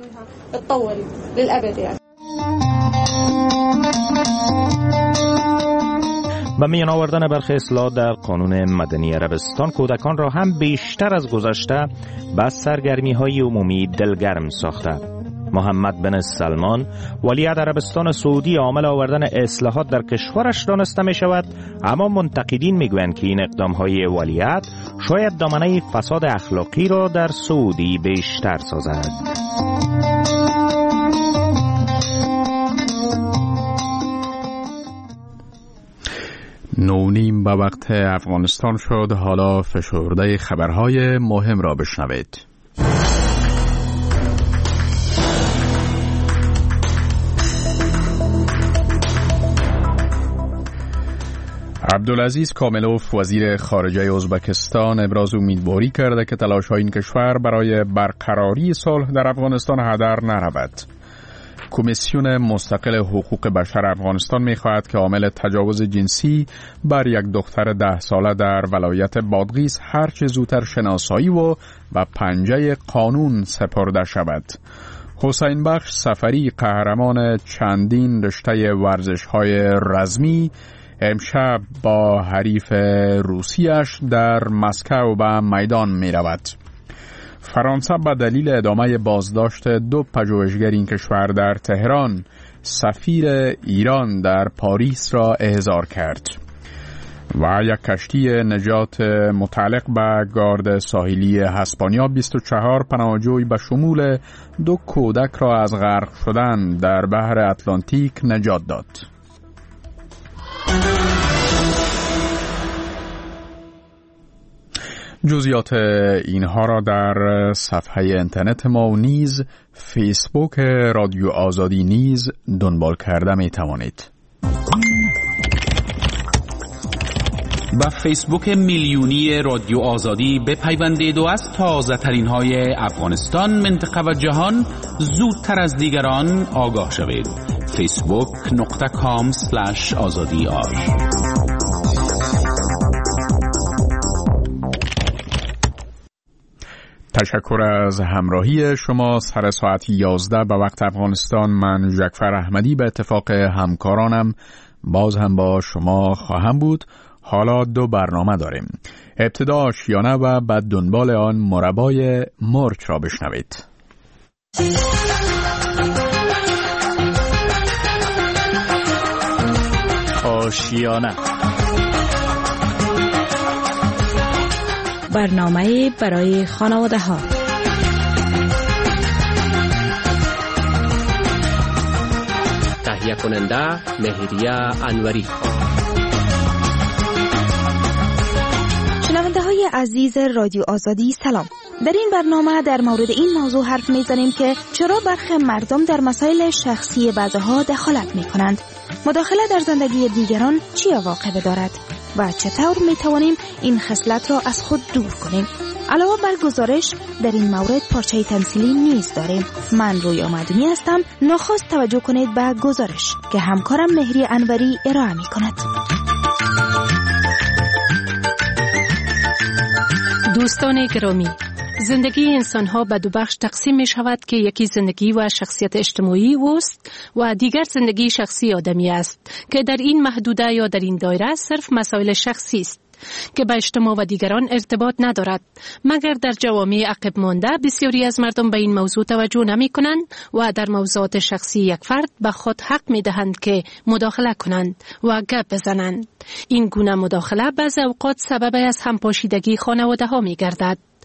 با میان آوردن برخی اصلاحات در قانون مدنی عربستان، کودکان را هم بیشتر از گذشته به سرگرمی‌های عمومی دلگرم ساخته. محمد بن سلمان، ولیعهد عربستان سعودی، عامل آوردن اصلاحات در کشورش دانسته می شود، اما منتقدین می گویند که این اقدام‌های ولیعهد شاید دامنه فساد اخلاقی را در سعودی بیشتر سازد. 9:30 به وقت افغانستان شد. حالا فشرده خبرهای مهم را بشنوید. عبدالعزیز کاملوف، وزیر خارجه ازبکستان، ابراز امیدواری کرده که تلاش‌های این کشور برای برقراری صلح در افغانستان هدر نرود. کمیسیون مستقل حقوق بشر افغانستان می‌خواهد که عامل تجاوز جنسی بر یک دختر 10 ساله در ولایت بادغیس هرچه زودتر شناسایی و به پنجه قانون سپرده شود. حسین بخش صفری، قهرمان چندین رشته ورزش‌های رزمی، امشب با حریف روسیش در مسکو به میدان می رود. فرانسه به دلیل ادامه بازداشت 2 پژوهشگر این کشور در تهران، سفیر ایران در پاریس را احضار کرد. و یک کشتی نجات متعلق به گارد ساحلی اسپانیا 24 پناهجوی به شمول 2 کودک را از غرق شدن در بحر اتلانتیک نجات داد. جزئیات اینها را در صفحه اینترنت ما و نیز فیسبوک رادیو آزادی نیز دنبال کرده می توانید. با فیسبوک میلیونی رادیو آزادی بپیوندید و از تازه ترین های افغانستان، منطقه و جهان زودتر از دیگران آگاه شوید. facebook.com/azadi.ar. تشکر از همراهی شما. سر ساعت 11 به وقت افغانستان من جعفر احمدی به اتفاق همکارانم باز هم با شما خواهم بود. حالا 2 برنامه داریم. ابتدا آشیانه و بعد دنبال آن مربای مرچ را بشنوید. آشیانه، برنامه برای خانواده ها. تهیه کننده مهریه انوری. شنونده های عزیز رادیو آزادی سلام. در این برنامه در مورد این موضوع حرف میزنیم که چرا برخی مردم در مسائل شخصی بعضها دخالت می کنند. مداخله در زندگی دیگران چی عواقب دارد و چطور می توانیم این خصلت را از خود دور کنیم. علاوه بر گزارش در این مورد پارچه تمثیلی نیز داریم. من رویا مدنی هستم. ناخواست توجه کنید به گزارش که همکارم مهری انوری ارائه می کند. دوستان گرامی، زندگی انسان‌ها به 2 بخش تقسیم می شود که یکی زندگی و شخصیت اجتماعی اوست و دیگر زندگی شخصی آدمی است که در این محدوده یا در این دایره صرف مسائل شخصی است که به اجتماع و دیگران ارتباط ندارد. مگر در جوامع عقب مانده بسیاری از مردم به این موضوع توجه نمی کنند و در موضوعات شخصی یک فرد به خود حق می دهند که مداخله کنند و گپ بزنند. این گونه مداخله بعضی اوقات سبب از همپاشیدگی خانواده ها می گردد.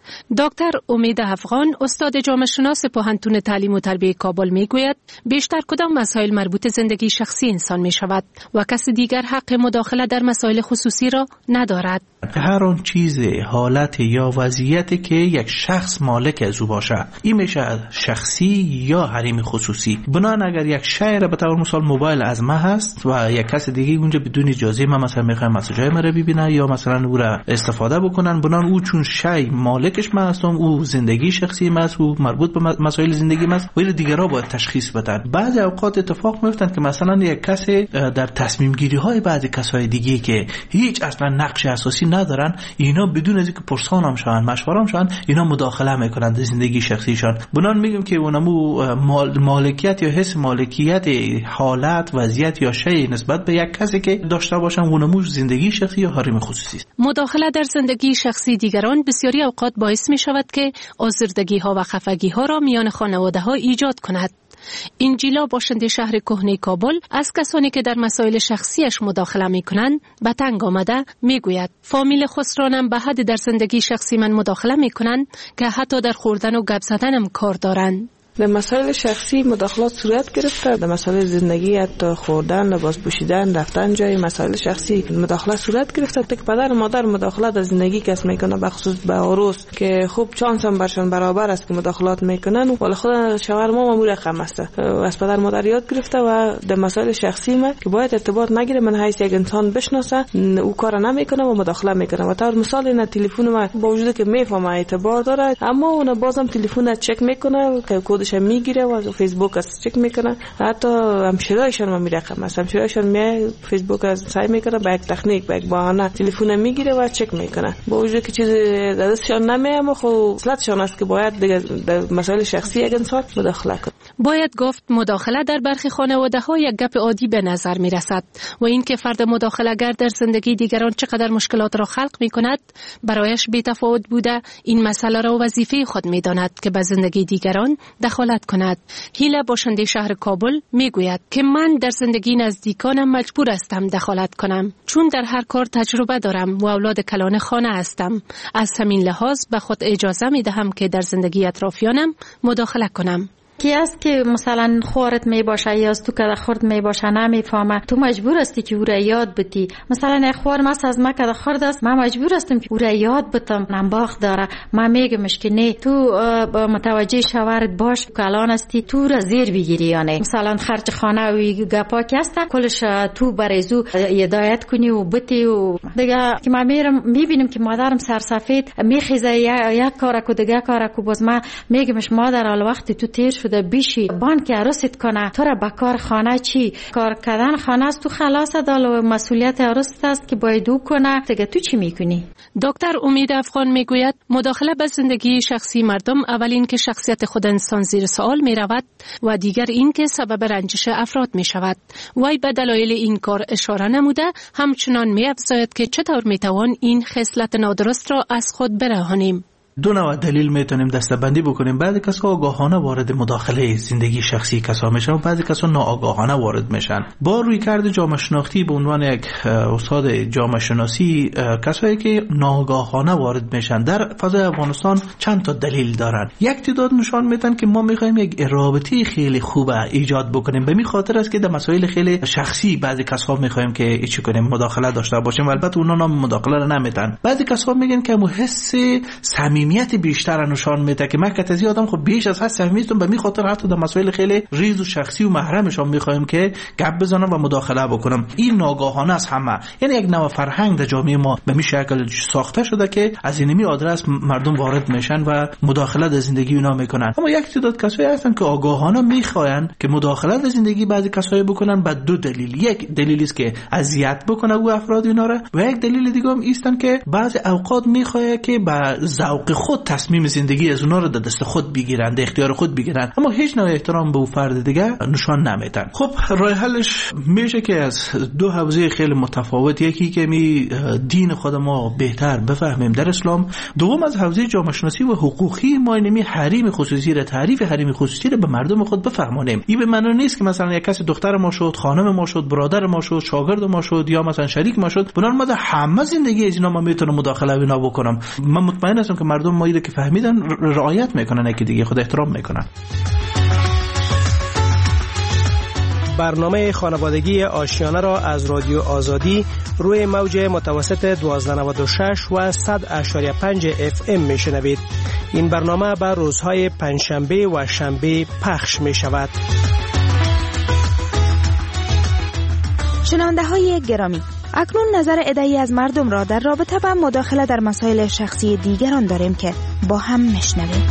دکتر امید افغان استاد جامعه شناس پوهنتون تعلیم و تربیت کابل میگوید بیشتر کدام مسائل مربوط زندگی شخصی انسان می شود و کسی دیگر حق مداخله در مسائل خصوصی را ندارد. هر اون چیز، حالت یا وضعیتی که یک شخص مالک از او باشه، این میشه شخصی یا حریم خصوصی. بنان اگر یک شی را به طور مثال موبایل از ما هست و یک کس دیگه اونجا بدون اجازه من مثلا میخوام مسیجای ما رو ببینه یا مثلا او را استفاده بکنن، بنان او چون شی مالکش من هستم، او زندگی شخصی من است، او مربوط به مسائل زندگی من است، ولی دیگرها باید تشخیص بدن. بعضی اوقات اتفاق میفتن که مثلا یک کسی در تصمیم گیری های بعضی کسای دیگه که هیچ اصلا نقش اساسی ندارن، اینا بدون از اینکه پرسان هم شون مشوره هم شون اینا مداخله میکنن در زندگی شخصیشان. بنان میگم که اونمو مالکیت یا حس مالکیت حالت وضعیت یا شی نسبت به یک کسی که داشته باشن اونمو زندگی شخصی یا حریم خصوصی است. مداخله در زندگی شخصی دیگران بسیاری اوقات باعث می شود که آزردگی ها و خفگی ها را میان خانواده ها ایجاد کند. انجیلا باشنده شهر کهنه کابل از کسانی که در مسائل شخصیش مداخله میکنند به تنگ آمده میگوید فامیل خسرانم به حد در زندگی شخصی من مداخله میکنند که حتی در خوردن و گپ زدنم کار دارند. در مسائل شخصی مداخلات صورت گرفته، در مسائل زندگی حتی خوردن، لباس پوشیدن، رفتن جای، مسائل شخصی مداخله صورت گرفته. که پدر و مادر مداخله در زندگی کس میکنه، به خصوص به عروس که خوب چانس هم برشان برابر است که مداخلات میکنن، ولی خود شوهر ما مامور رقم است. از پدر مادر یاد گرفته و در مسائل شخصی ما که باید ارتباط نگیره، من حیث یک انسان بشناسه، او کار نمیکنه و مداخله میکنه. و طور مثال این تلفن ما با وجود که میفهمه اعتبار داره، اما اون بازم تلفن چک میکنه که کدش میگیره و فیسبوک از چک میکنه. حتی همشیرایشان ما میرقم است، همشیرایشان می فیسبوک از سعی میکنه با یک تکنیک با یک بهانه تلفن میگیره و چک میکنه. با وجود که چیز دستشان نمیام، خب اصلاتشان است که باید در مسائل شخصی یک انسان مداخله کنه. باید گفت مداخله در برخی خانواده ها یک گپ عادی به نظر می رسد و اینکه فرد مداخله گر در زندگی دیگران چقدر مشکلات را خلق می کند برایش بی‌تفاوت بوده این مسئله را وظیفه خود می داند که به زندگی دیگران دخالت کند. هیلا باشنده شهر کابل می گوید که من در زندگی نزدیکانم مجبور هستم دخالت کنم چون در هر کار تجربه دارم و اولاد کلان خانه هستم. از همین لحاظ به خود اجازه می دهم که در زندگی اطرافیانم مداخله کنم. کی است که مثلا خورت می باشه یا از تو که خورد می باشه نمیفهمه، تو مجبور هستی که او را یاد بدی. مثلا یک خور ماست از ما که خورد است، من مجبور هستم که او را یاد بدم. نمباخ داره، من میگمش که نه تو متوجه شوهرت باش که الان هستی تو را زیر بگیری یا نه. مثلا خرج خانه و گپا کی است کلش تو برایزو هدایت کنی و بتی و دیگه. که من میبینم که مادرم سرسفید میخیزه یک کارا کو دیگه کارا کو، باز من میگمش مادر حال وقتی تو تیر شده بیشی بانک عروست کنه، تو را به کار خانه چی کار کردن خانه است، تو خلاص دال و مسئولیت عروست است که باید او کنه، دیگه تو چی میکنی؟ دکتر امید افغان میگوید مداخله به زندگی شخصی مردم اول این که شخصیت خود انسان زیر سوال میرود و دیگر این که سبب رنجش افراد میشود. وی به دلایل این کار اشاره نموده همچنان می‌افزاید که چطور میتوان این خصلت نادرست را از خود برهانیم. دو نوع دلیل میتونیم دسته‌بندی بکنیم. بعضی کسا آگاهانه وارد مداخله زندگی شخصی کسا میشن و بعضی کسا ناآگاهانه وارد میشن. با رویکرد جامعه شناختی به عنوان یک استاد جامعه شناسی، کسایی که ناآگاهانه وارد میشن در فضای افغانستان چند تا دلیل دارن. یک تعداد نشان میدن که ما میخوایم یک رابطه خیلی خوبه ایجاد بکنیم، به این خاطر است که در مسائل خیلی شخصی بعضی کسا میخوایم که چی کنیم مداخله داشته باشیم و البته اونا نام مداخله رو نمیدن. بعضی کسا میگن که حس صمیمیت بیشتر نشان میده که من کتازی آدم خب بیش از حد صمیمیتون، به می خاطر حتی در مسائل خیلی ریز و شخصی و محرمشان میخوایم که گپ بزنم و مداخله بکنم. این ناگاهانه است همه، یعنی یک نوع فرهنگ در جامعه ما به این شکل ساخته شده که از اینمی آدرس مردم وارد میشن و مداخله در زندگی اونا میکنن. اما یک تعداد کسایی هستن که آگاهانه میخواین که مداخله در زندگی بعضی کسایی بکنن به دو دلیل. یک دلیلی است که اذیت بکنه او افراد اینا را و یک دلیل دیگه هم ایستن که بعضی اوقات میخواد که به ذوق خود تصمیم زندگی از اونا رو در دست خود بگیرن، در اختیار خود بگیرن، اما هیچ نوع احترام به اون فرد دیگه نشان نمیدن. خب راه حلش میشه که از دو حوزه خیلی متفاوت، یکی که می دین خود ما بهتر بفهمیم در اسلام، دوم از حوزه جامعه شناسی و حقوقی ما اینمی حریم خصوصی را، تعریف حریم خصوصی را به مردم خود بفهمونیم. این به معنی نیست که مثلا یک کسی دختر ما شد، خانم ما شد، برادر ما شد، شاگرد ما شد یا مثلا شریک ما شد، بنابراین ما در همه زندگی از اینا ما میتونم مداخله اینا بکنم. من مطمئن هستم که مردم ما که فهمیدن رعایت میکنن، یکی دیگه خود احترام میکنن. برنامه خانوادگی آشیانه را از رادیو آزادی روی موج متوسط 1296 و 100.5 FM میشنوید. این برنامه بر روزهای پنجشنبه و شنبه پخش می شود. شنونده های گرامی، اکنون نظر عده‌ای از مردم را در رابطه با مداخله در مسائل شخصی دیگران داریم که با هم میشنویم.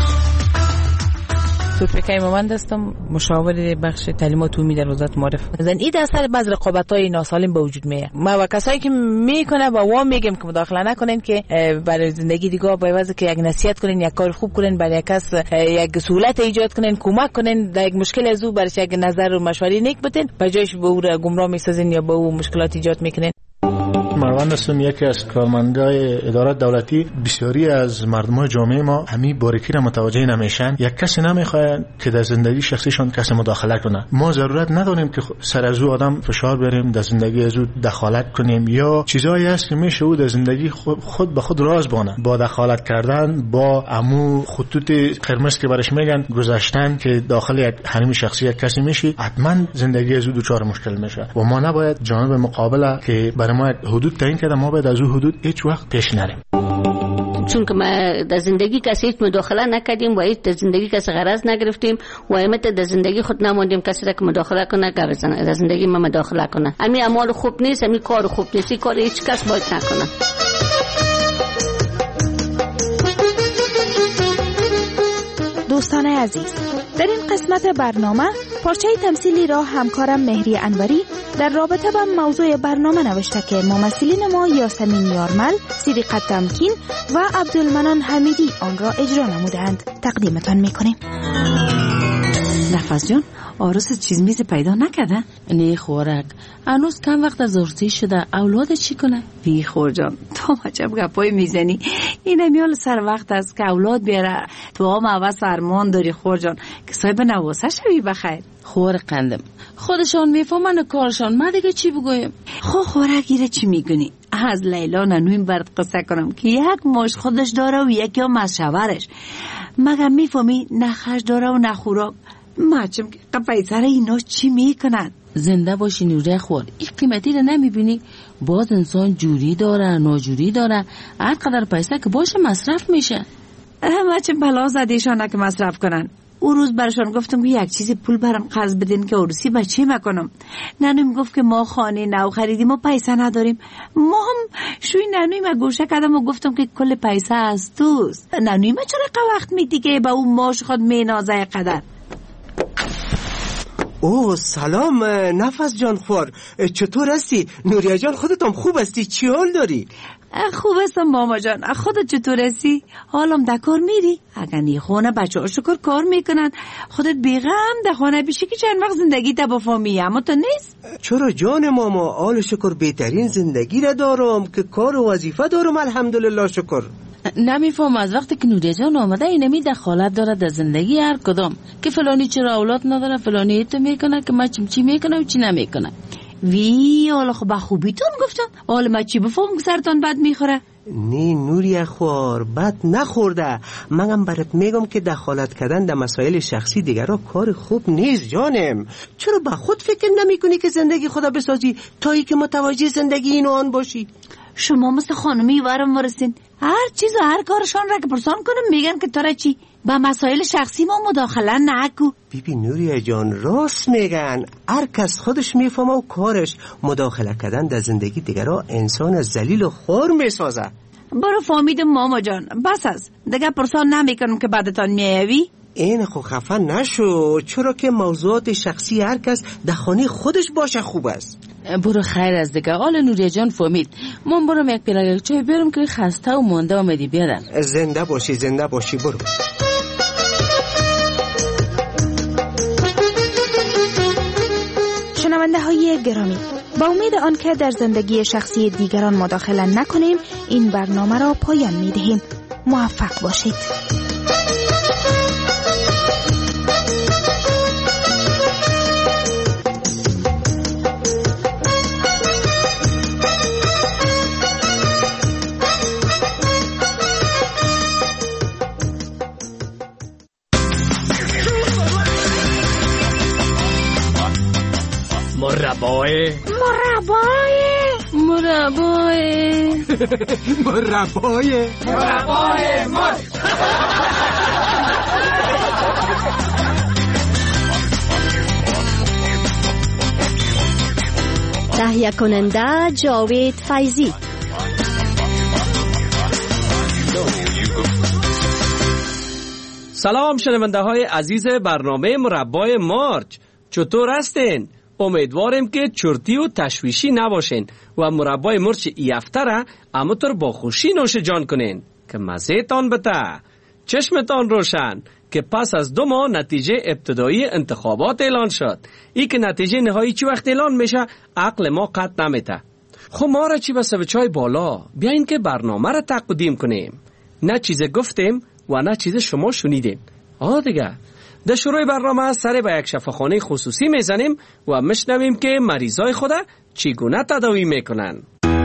توفیقی مومند هستم، مشاور بخش تعلیمات عمومی در وزارت معارف. این اثر بعض رقابت‌های ناسالم به وجود میاد. ما و کسایی که میکنه با وام میگم که مداخله نکنین، که برای زندگی دیگه باید که یک نصیحت کنین، یک کار خوب کنین، برای کس یک سهولت ایجاد کنین، کمک کنین در یک مشکل از او برش یک نظر و مشوره نیک بدین، به جایش به او را گمراه میسازین یا به او مشکلات ایجاد میکنین. مروان هستم، یکی از کارمندای ادارات دولتی. بسیاری از مردمای جامعه ما همین باریکی را متوجه نمیشن. یک کسی نمیخواد که در زندگی شخصیشان کسی مداخله کنه. ما ضرورت نداریم که سر از او آدم فشار بریم، در زندگی از او دخالت کنیم، یا چیزایی هست که میشه او در زندگی خود به خود راز بانه. با دخالت کردن، با امو خطوط قرمز که برش میگن گذاشتن که داخل یک حریم شخصی یک کسی میشی، حتما زندگی از او دچار مشکل میشه و ما نباید جانب مقابل که برای ما حدود تعیین کرده، ما باید از اون حدود هیچ وقت پیش نریم. چون که ما در زندگی کسی هیچ مداخله نکردیم و هیچ در زندگی کسی غرض نگرفتیم و همت در زندگی خود نموندیم کسی را که مداخله کنه که بزنه در زندگی ما مداخله کنه. امی اعمال خوب نیست، امی کار خوب نیست، این کار هیچ کس باید نکنه. دوستان عزیز، در این قسمت برنامه پارچه تمثیلی را همکارم مهری انوری در رابطه با موضوع برنامه نوشته که ممثلین ما یاسمین یارمل، صدیقه تمکین و عبدالمنان حمیدی آن را اجرا نمودند. تقدیمتان میکنیم. نفس جان، آرس چیز میز پیدا نکرده؟ نه خورک، هنوز کم وقت از ارسی شده، اولاد چی کنه؟ بی خور جان، تو عجب گپای میزنی. این میال سر وقت است که اولاد بیاره. تو هم عوض ارمان داری خور جان که صاحب نواسه شوی بخیر. خور قندم، خودشان میفهمن کارشان، ما دیگه چی بگویم؟ خورک گیره چی میگنی؟ از لیلا ننویم برد قصه کنم که یک ماش خودش داره و یکی هم از شوهرش. مگه میفهمی نخش داره و نخوراک؟ ماچم که قپیسر اینا چی میکنن؟ زنده باشی نوره خور، این قیمتی رو نمیبینی؟ باز انسان جوری داره ناجوری داره، هر قدر پیسه که باشه مصرف میشه. ماچم بلا زدیشانه که مصرف کنن. او روز برشان گفتم که یک چیزی پول برام قرض بدین که عروسی بچه مکنم. ننویم گفت که ما خانه نو خریدیم و پیسه نداریم. ما هم شوی ننویم گوشه کردم و گفتم که کل پیسه از توست. ننویم چرا وقت میدی که با اون ماش خود مینازه قدر. اوه سلام نفس جان خور، چطور هستی؟ نوریا جان خودتم خوب هستی؟ چی حال داری؟ خوب هستم ماما جان، خودت چطور هستی؟ حالم در کار میری؟ اگر نی خونه بچه ها شکر کار میکنن، خودت بیغم در خانه بیشی که چند وقت زندگی تا با فامی اما تو نیست؟ چرا جان ماما، حال شکر بهترین زندگی را دارم که کار و وظیفه دارم الحمدلله شکر. نمیفهم از وقتی که نوریه جان آمده اینمی دخالت داره در زندگی هر کدام، که فلانی چرا اولاد نداره، فلانی تو میکنه که من چی میکنه و چی نمیکنه. وی حالا خب خوبیتون گفتم، حالا من چی بفهم که سرتان بد میخوره؟ نه نوری خور، بد نخورده. منم برات میگم که دخالت کردن در مسائل شخصی دیگران کار خوب نیست جانم. چرا با خود فکر نمی کنی که زندگی خدا بسازی تا ای که متوجه زندگی این و آن باشی؟ شما مثل خانمی ورم ورسین، هر چیز و هر کارشان را که پرسان کنم میگن که تو را چی؟ با مسائل شخصی ما مداخله نکو. بیبی نوریه جان راست میگن، هر کس خودش میفهمه و کارش. مداخله کردن در زندگی دیگران انسان ذلیل و خور میسازه. برو فهمیدم ماما جان، بس از دیگه پرسان نمیکنم که بعدتان میایوی. این خو خفه نشو، چرا که موضوعات شخصی هر کس در خانه خودش باشه خوب است. برو خیر از دیگه، آل نوریه جان فهمید. من برم یک پیراگ چای بیارم که خسته و مونده آمدی بیارم. زنده باشی برو. شنونده های گرامی، با امید آنکه در زندگی شخصی دیگران مداخله نکنیم این برنامه را پایان میدهیم. موفق باشید. مربای مرچ. تهیه کننده جاوید فیضی. سلام شنونده های عزیز برنامه مربای مارچ، چطور هستین؟ امیدواریم که چرتی و تشویشی نباشین و مربای مرچ ای هفته را همونطور با خوشی نوش جان کنین که مزه تان بته، چشمتان روشن که پس از 2 ماه نتیجه ابتدایی انتخابات اعلان شد. ای که نتیجه نهایی چی وقت اعلان میشه عقل ما قط نمیته. خب ما را چی بسه به چای بالا بیاین که برنامه را تقدیم کنیم. نه چیز گفتیم و نه چیز شما شنیدین. دیگه در شروع برنامه سر به یک شفاخانه خصوصی میزنیم و میشنویم که مریضای خود چگونه تداوی میکنن.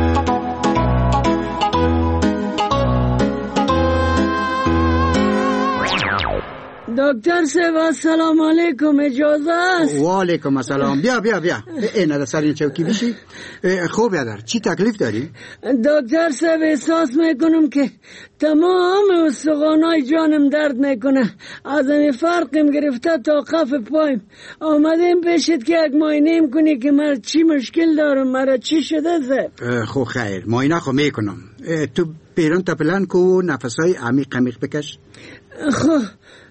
دکتر صاحب سلام علیکم، اجازه است؟ و علیکم السلام. بیا این در سر این چوکی بشی. خوب بیادر، چی تکلیف داری؟ دکتر صاحب احساس میکنم که تمام استخوانای جانم درد میکنه، از این فرقم گرفته تا کف پایم. آمدیم پیشت که یک معاینه کنی که من چی مشکل دارم، مرا چی شده صاحب؟ خب خیر، معاینه خو میکنم. تو پیران تپلن کو، نفسای عمیق بکش. خب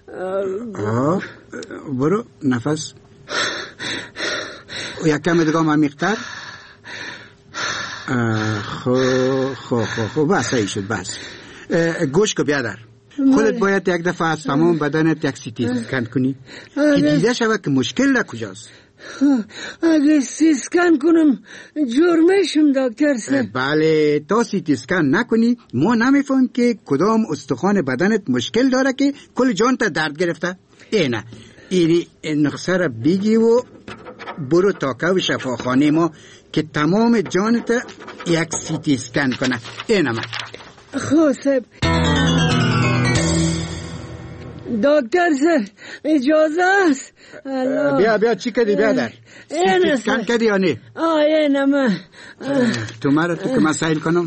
برو نفس یک کم دیگه عمیق‌تر. خب بس ای شد. بس گوش کو بیادر، خودت باید یک دفعه از تمام بدنت یک سی تی اسکن کنی که دیده شود که مشکل کجاست. اگه سی اسکن کنم جور میشم دکتر صاحب؟ بله، تا سی تی اسکن نکنی ما نمیفهم که کدام استخوان بدنت مشکل داره که کل جان تا درد گرفته. اینه ایری نقصه را بگی و برو تاکو شفاخانه ما که تمام جانت یک سی تی اسکن کنه. اینه من. خب صاحب. دکتر صاحب اجازه است؟ بیا چی کردی بیادر؟ سی اسکن کردی یا نه؟ اینه من. تو مرا تو که مسائل کنم.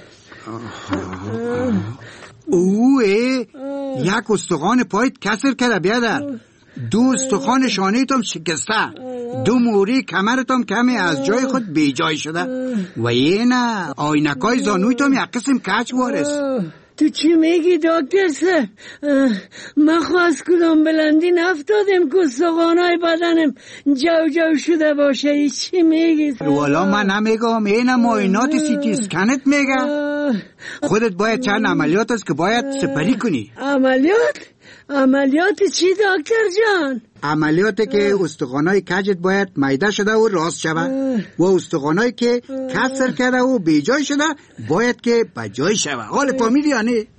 یک استخوان پایت کسر کرده بیادر. 2 استخوان شانه‌تم شکسته، 2 موری کمرتم کمی از جای خود بی جای شده و نه آینکای زانویتم یک قسم کج وارست. تو چی میگی دکتر صاحب؟ من خواست کدام بلندی نفتادم که استخوانای بدنم جو شده باشه. ای چی میگی؟ والا من نمیگم، این معاینات سی تی اسکنت میگه. خودت باید چند عملیات است که باید سپری کنی. عملیات چی دکتر جان؟ عملیاتی که استخوانای کجت باید میده شده و راست شود و استخوانایی که کسر کرده و بی جای شده باید که بجای شود. حال فهمیدی یا نه؟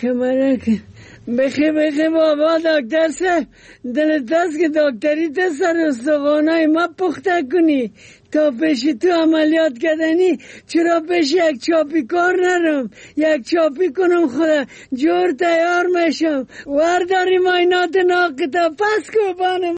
بخی بابا دکتر صاحب، دلت است که دکتری تا سر استخوانای ما پخته کنی تا پیش تو عملیات کردنی. چرا پیش یک چاپی کار نرم، یک چاپی کنم خدا جور تیار میشم. ورداری معاینات ناقتا پس کو بانم.